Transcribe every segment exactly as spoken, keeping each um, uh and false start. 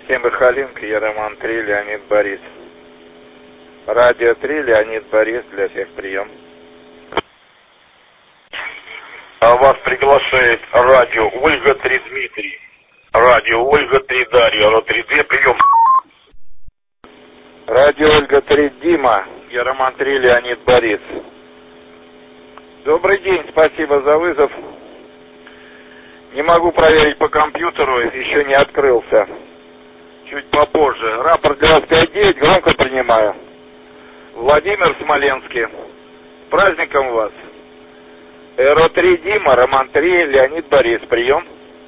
Максим Михаленко, я Роман три, Леонид Борис. Радио три, Леонид Борис, для всех прием. А вас приглашает радио Ольга три, Дмитрий. Радио Ольга три, Дарья. Алло, три Д, прием. Радио Ольга три, Дима, я Роман три, Леонид Борис. Добрый день, спасибо за вызов. Не могу проверить по компьютеру, еще не открылся. Чуть попозже. Рапорт девяносто пять девять, громко принимаю. Владимир, Смоленский. С праздником вас. Эро три, Дима, Роман три, Леонид Борис. Прием.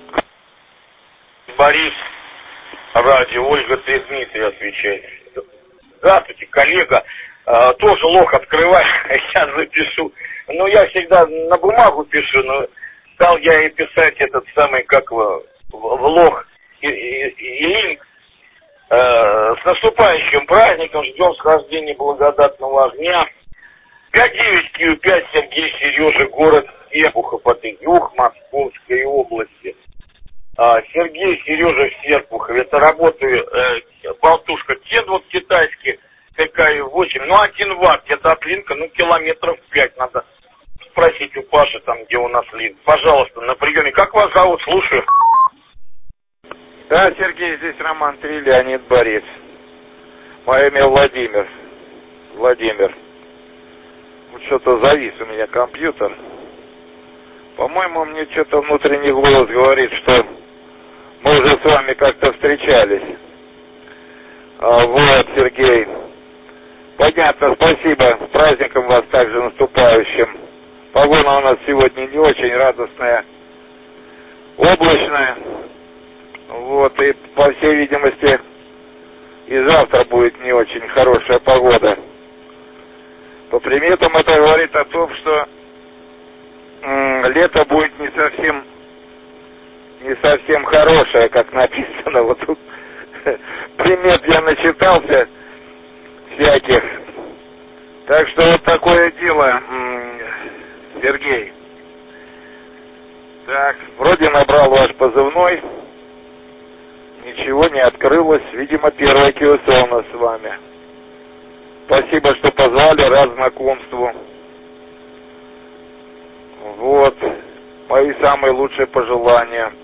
Борис, радио Ольга три, Дмитрий отвечает. Здравствуйте, коллега. А, тоже лох открывай, я запишу. Ну, я всегда на бумагу пишу, но стал я и писать этот самый, как в, в лох и, и, и линк. Э, с наступающим праздником, ждем схождения благодатного огня. пять девять Q пять, Сергей, Сережа, город Серпухов, это юг Московской области. А, Сергей, Сережа в Серпухове, это работаю, э, болтушка Кедвуд китайский, ТК восемь, ну один ватт, это от линка, ну километров пять, надо спросить у Паши, там где у нас линк. Пожалуйста, на приеме, как вас зовут, слушаю. Да, Сергей, здесь Роман три, Леонид Борис. Мое имя Владимир. Владимир. Вот что-то завис у меня компьютер. По-моему, мне что-то внутренний голос говорит, что мы уже с вами как-то встречались. А, вот, Сергей. Понятно, спасибо. С праздником вас также наступающим. Погода у нас сегодня не очень радостная. Облачная. Вот, и по всей видимости и завтра будет не очень хорошая погода. По приметам это говорит о том, что м- лето будет не совсем не совсем хорошее, как написано. Вот тут примет я начитался всяких. Так что вот такое дело, м- Сергей. Так, вроде набрал ваш позывной. Ничего не открылось. Видимо, первое КСО у нас с вами. Спасибо, что позвали, рад знакомству. Вот. Мои самые лучшие пожелания.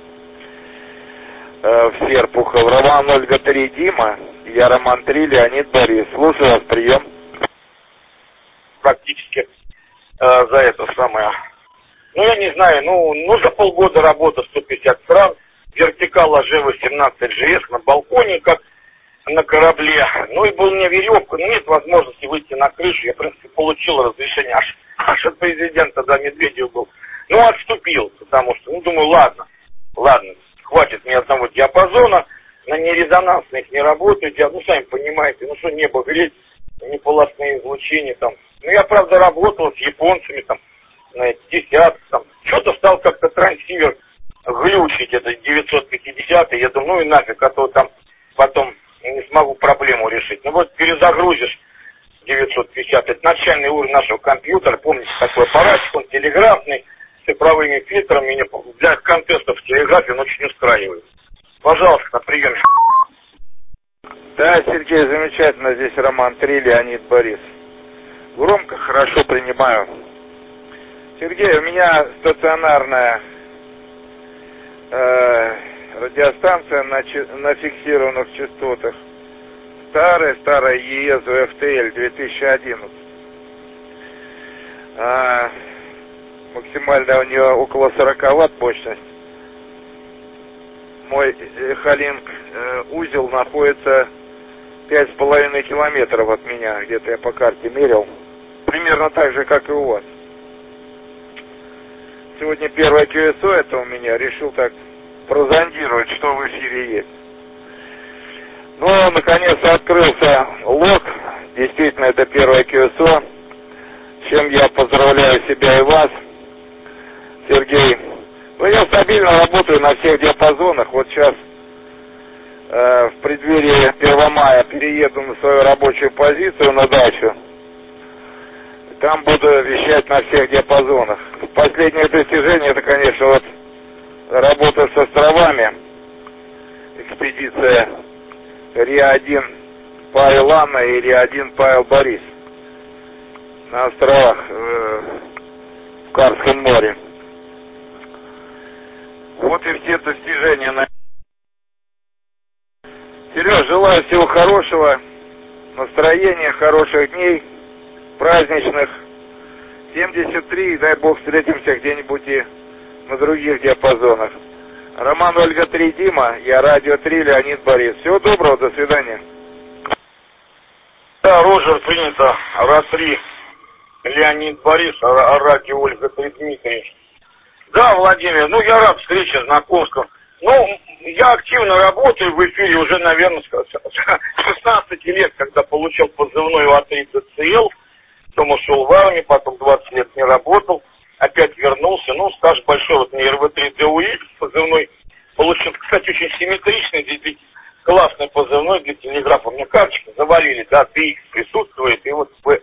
Э, в Серпухов. Роман Ольга три, Дима. Я Роман три, Леонид Борис. Слушаю вас, прием. Практически э, за это самое. Ну, я не знаю, ну, ну за полгода работы сто пятьдесят стран. Вертикала Ж восемнадцать Ж С на балконе, как на корабле. Ну и был у меня веревка, но нет возможности выйти на крышу. Я, в принципе, получил разрешение аж, аж от президента, да, Медведев был. Ну, отступил, потому что, ну, думаю, ладно, ладно, хватит мне одного диапазона, на нерезонансных не работаю, я, ну, сами понимаете, ну, что небо греть, неполосные излучения там. Ну, я, правда, работал с японцами, там, на десятки, там, что-то стал как-то трансивер глючить, это девятьсот пятидесятый, я думаю, ну и нафиг, а то там потом не смогу проблему решить. Ну вот перезагрузишь девятьсот пятьдесят, это начальный уровень нашего компьютера, помните, такой аппаратик, он телеграфный, с цифровыми фильтрами, меня для контестов в телеграфе он очень устраивает. Пожалуйста, на приеме. Да, Сергей, замечательно, здесь Роман три, Леонид Борис. Громко, хорошо принимаю. Сергей, у меня стационарная Э, радиостанция на, на фиксированных частотах. Старая, старая ЕС эф тэ эль две тысячи одиннадцать. А, максимально у нее около сорок ватт мощность. Мой Эхолинк э, узел находится пять с половиной километров от меня, где-то я по карте мерил. Примерно так же, как и у вас. Сегодня первое КСО это у меня. Решил так прозондировать, что в эфире есть. Ну, наконец-то открылся лог. Действительно, это первое КСО. Чем я поздравляю себя и вас, Сергей. Ну, я стабильно работаю на всех диапазонах. Вот сейчас э, в преддверии первого мая перееду на свою рабочую позицию на дачу. Там буду вещать на всех диапазонах. Последнее достижение, это, конечно, вот работа с островами, экспедиция Риа один Павел Анна и Риа один Павел Борис на островах э, в Карском море. Вот и все достижения. На... Сереж, желаю всего хорошего, настроения, хороших дней, праздничных. семьдесят три, и дай бог встретимся где-нибудь и на других диапазонах. Роман Ольга три Дима, я Радио три Леонид Борис. Всего доброго, до свидания. Да, Роджер, принято. Раз три Леонид Борис, а Радио Ольга три Дмитрий. Да, Владимир, ну я рад встрече, знакомству. Ну, я активно работаю в эфире уже, наверное, с шестнадцати лет, когда получил позывной А три Д Ц Л, потом ушел в армию, потом двадцать лет не работал, опять вернулся. Ну, стаж большой, вот мне Р В три Д У Х позывной получил. Кстати, очень симметричный, классный позывной для телеграфа. Мне карточки завалили, да, Д Х присутствует, и вот в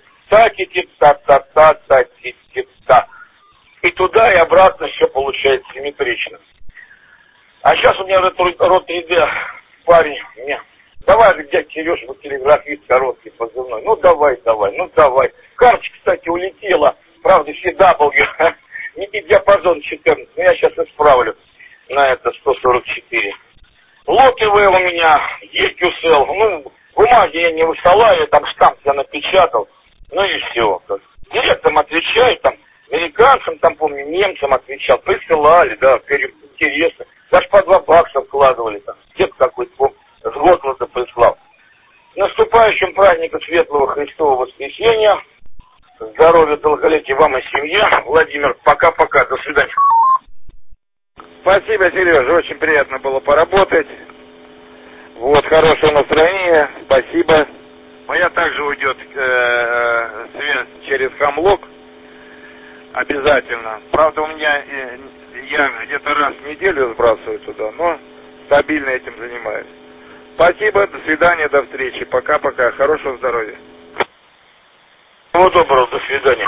та-ти-ти-та-та-та-та-ти-ти-та. И туда, и обратно все получается симметрично. А сейчас у меня род три Д парень мне. Давай, дядя Сереж, вот телеграфист короткий позывной. Ну давай, давай, ну давай. Карточка, кстати, улетела. Правда, все W. Не диапазон четырнадцать. Но я сейчас исправлю на это сто сорок четыре. Локивая у меня, Е Q С Л. Ну, бумаги я не высылаю, там штамп я напечатал. Ну и все. Директорам отвечаю, там, американцам, там, помню, немцам отвечал. Присылали, да, интересно. Даже по два бакса вкладывали там. Где-то какой-то с Готланда прислал. С наступающим праздником Светлого Христового Воскресения. Здоровья, долголетия вам и семье. Владимир, пока-пока. До свидания. Спасибо, Сережа. Очень приятно было поработать. Вот, хорошее настроение. Спасибо. Моя также уйдет э, связь через Хамлок. Обязательно. Правда, у меня э, я где-то раз в неделю сбрасываю туда, но стабильно этим занимаюсь. Спасибо, до свидания, до встречи. Пока-пока. Хорошего здоровья. Всего доброго, до свидания.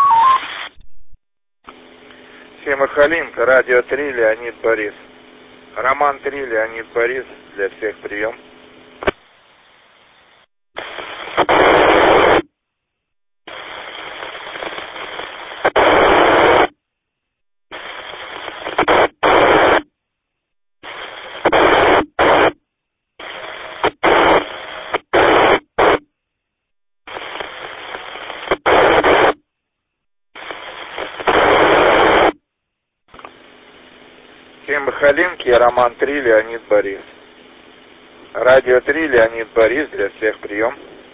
Всем Халинка, Радио три, Леонид Борис. Роман три, Леонид Борис. Для всех прием. Халинки, Роман три, Леонид Борис. Радио три, Леонид Борис, для всех прием.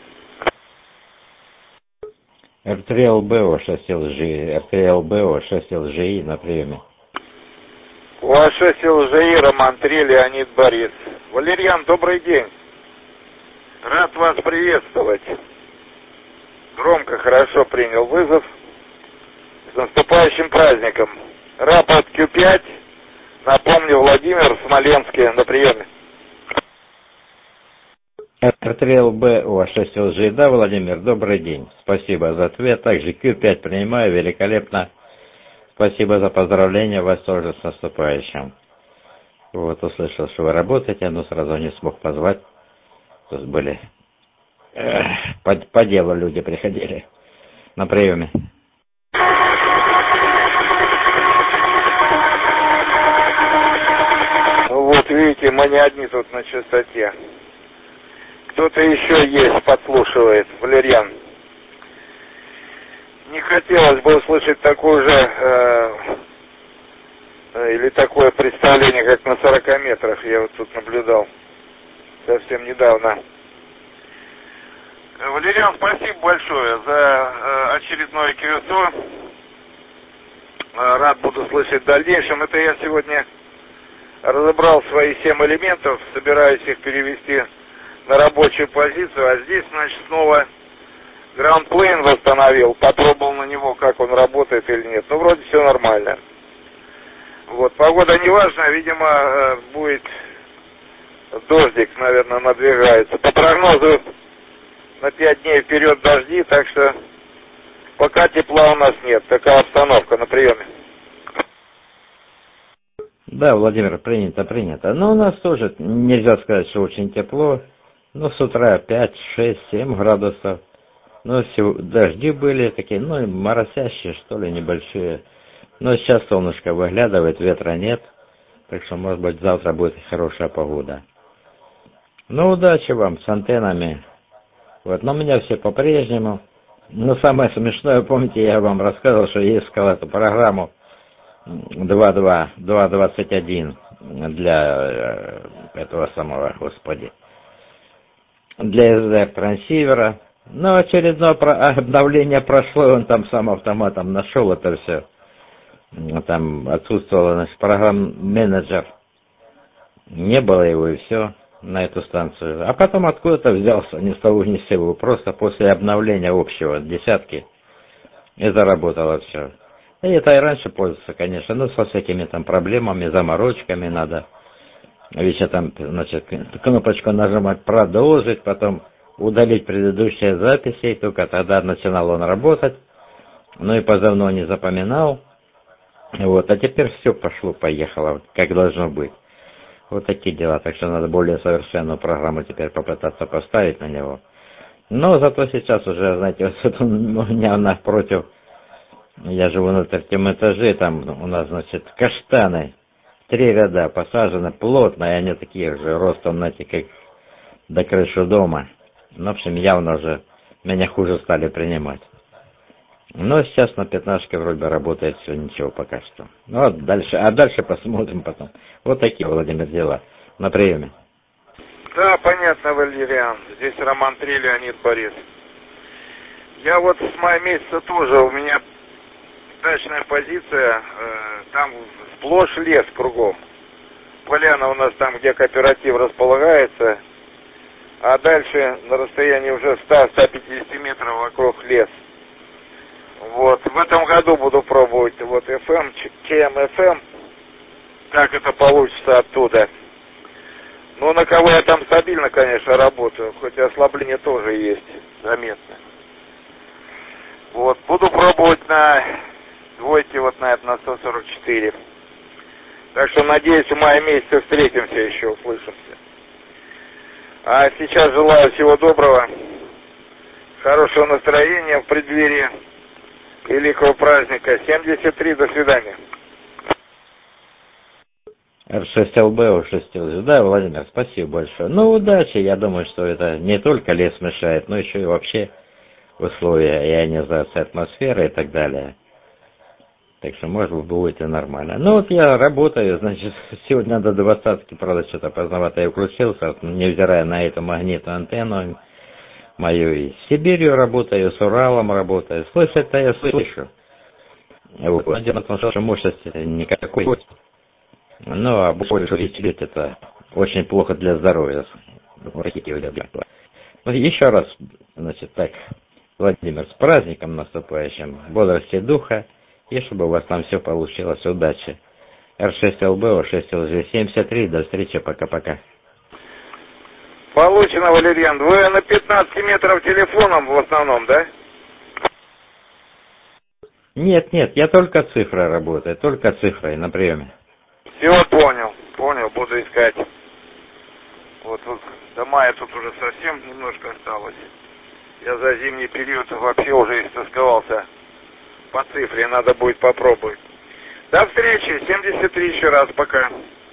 Р три Л Б О шесть Л Ж И, Р три Л Б О шесть Л Ж И на приеме. У вас шесть Л Ж И, Роман три, Леонид Борис. Валерьян, добрый день. Рад вас приветствовать. Громко, хорошо принял вызов. С наступающим праздником. Рапорт Q пять. Напомню, Владимир в Смоленске на приеме. Р три Л Б О шесть Л Ж И, да, Владимир, добрый день. Спасибо за ответ. Также Q пять принимаю, великолепно. Спасибо за поздравления, вас тоже с наступающим. Вот, услышал, что вы работаете, но сразу не смог позвать. Тут были э, по, по делу люди приходили на приеме. Вот видите, мы не одни тут на частоте. Кто-то еще есть, подслушивает. Валерьян. Не хотелось бы услышать такую же э, или такое представление, как на сорока метрах. Я вот тут наблюдал совсем недавно. Валерьян, спасибо большое за э, очередное Q S O. Э, рад буду слышать в дальнейшем. Это я сегодня разобрал свои семь элементов, собираюсь их перевести на рабочую позицию, а здесь, значит, снова Ground Plane восстановил, попробовал на него, как он работает или нет. Ну, вроде все нормально. Вот, погода не важна, видимо, будет дождик, наверное, надвигается. По прогнозу на пять дней вперед дожди, так что пока тепла у нас нет. Такая обстановка на приеме. Да, Владимир, принято, принято. Но у нас тоже нельзя сказать, что очень тепло. Ну, с утра пять, шесть, семь градусов. Ну, сего- дожди были такие, ну, моросящие, что ли, небольшие. Но сейчас солнышко выглядывает, ветра нет. Так что, может быть, завтра будет хорошая погода. Ну, удачи вам с антеннами. Вот, но у меня все по-прежнему. Но самое смешное, помните, я вам рассказывал, что я искал эту программу два два, два двадцать один для э, этого самого, господи, для эс ди ар-трансивера. Но очередное про- обновление прошло, он там сам автоматом нашел это все. Там отсутствовал наш программ-менеджер. Не было его и все на эту станцию. А потом откуда-то взялся, ни с того ни с сего. Просто после обновления общего десятки и заработало все. И это и раньше пользовался, конечно, но со всякими там проблемами, заморочками надо. Еще там, значит, кнопочку нажимать «Продолжить», потом удалить предыдущие записи, и только тогда начинал он работать. Ну и позывной не запоминал. Вот, а теперь все пошло-поехало, как должно быть. Вот такие дела, так что надо более совершенную программу теперь попытаться поставить на него. Но зато сейчас уже, знаете, вот у меня напротив, я живу на третьем этаже, там у нас, значит, каштаны, три ряда посажены плотно, и они такие же ростом, знаете, как до крыши дома. Ну, в общем, явно уже меня хуже стали принимать. Но сейчас на пятнашке вроде работает все, ничего пока что. Ну, вот дальше, а дальше посмотрим потом. Вот такие, Владимир, дела. На приеме. Да, понятно, Валериан. Здесь Роман три, Леонид Борис. Я вот с мая месяца тоже, у меня дачная позиция, э, там сплошь лес кругом. Поляна у нас там, где кооператив располагается, а дальше на расстоянии уже сто - сто пятьдесят метров вокруг лес. Вот, в этом году буду пробовать вот эф эм, кей эм эф эм, как это получится оттуда. Ну, на кого я там стабильно, конечно, работаю, хоть и ослабление тоже есть, заметно. Вот, буду пробовать на двойке, вот на это, на сто сорок четыре. Так что, надеюсь, в мае месяце встретимся еще, услышимся. А сейчас желаю всего доброго, хорошего настроения в преддверии великого праздника. семьдесят три, до свидания. эр шесть эл бэ, о шесть эл жэ. Да, Владимир, спасибо большое. Ну, удачи. Я думаю, что это не только лес мешает, но еще и вообще условия ионизации атмосферы и так далее. Так что, может быть, будет и нормально. Ну, вот я работаю, значит, сегодня до двадцатки, правда, что-то поздновато я включился, невзирая на эту магнитную антенну мою. И с Сибирью работаю, с Уралом работаю. Слышать-то я слышу. Вот. Дело в том, что мощности никакой. Ну, а больше усилить это очень плохо для здоровья. Ну, еще раз, значит, так, Владимир, с праздником наступающим, бодрости духа, и чтобы у вас там все получилось, удачи. эр шесть эл бэ, о шесть эл жэ, семьдесят три, до встречи, пока-пока. Получено, Валерьян. Вы на пятнадцать метров телефоном в основном, да? Нет, нет, я только цифрой работаю, только цифрой на приеме. Все, понял, понял, буду искать. Вот, вот до мая тут уже совсем немножко осталось. Я за зимний период вообще уже истосковался по цифре, надо будет попробовать. До встречи, семьдесят три еще раз, пока.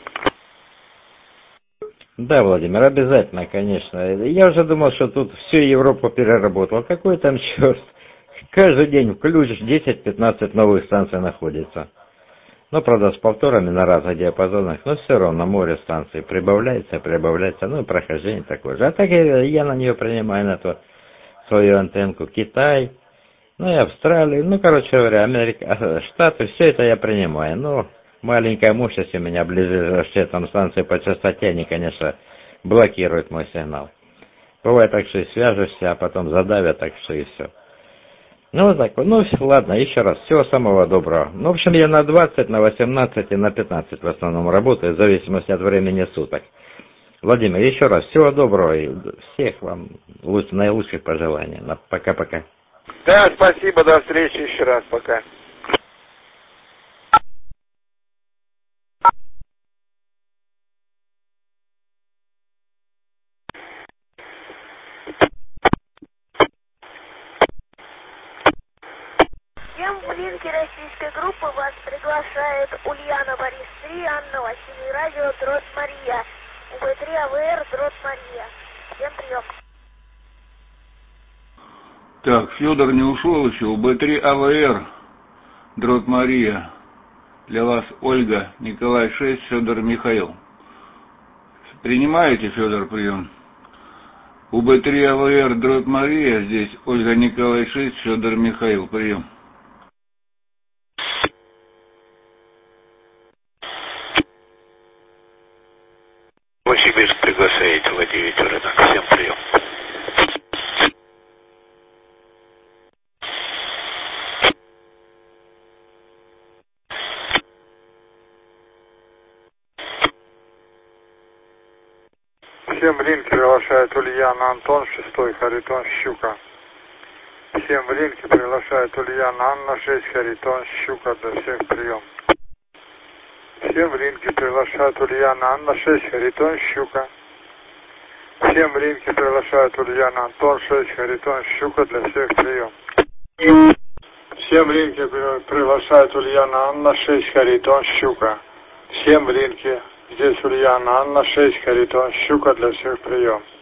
Да, Владимир, обязательно, конечно. Я уже думал, что тут всю Европу переработал. Какой там черт? Каждый день включишь, десять-пятнадцать новых станций находится. Ну, правда, с повторами на разных диапазонах, но все равно море станций прибавляется, прибавляется, ну и прохождение такое же. А так я, я на нее принимаю на то свою антенку Китай, ну и Австралию, ну, короче говоря, Америка, Штаты, все это я принимаю. Ну, маленькая мощность у меня, ближайшие там станции по частоте, они, конечно, блокируют мой сигнал. Бывает так, что и свяжешься, а потом задавят, так что и все. Ну, вот так вот. Ну, ладно, еще раз. Всего самого доброго. Ну, в общем, я на двадцать, на восемнадцать и на пятнадцать в основном работаю, в зависимости от времени суток. Владимир, еще раз, всего доброго и всех вам луч, наилучших пожеланий. Пока-пока. Да, спасибо, до встречи еще раз, пока. АВР, дрот Мария. Всем прием. Так, Федор не ушел еще. У Б три АВР, дрот Мария. Для вас Ольга, Николай шесть, Федор Михаил. Принимаете, Федор, прием? У Б три АВР, дрот Мария, здесь Ольга, Николай шесть, Федор Михаил, прием. Новосибирск приглашаете владеть рынок. Всем прием. Всем в линке приглашает Ульяна Антон, шестой, Харитон, Щука. Всем в линке приглашает Ульяна Анна, шесть, Харитон, Щука, для всех прием. Всем в линке приглашает Ульяна Анна, шесть, Харитон, Щука. Всем в линке приглашает Ульяна Антон, шесть, Харитон, Щука, для всех прием. Всем в линке приглашает Ульяна Анна, шесть, Харитон, Щука. Всем в линке. Здесь Ульяна Анна, шесть, Харитон, Щука, для всех прием.